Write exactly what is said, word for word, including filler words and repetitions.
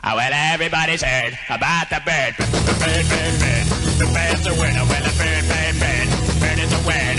Oh, well, everybody's heard about the bird. Bird, bird, bird. The bird's a winner. Well, the bird, bird, bird. Bird is a winner.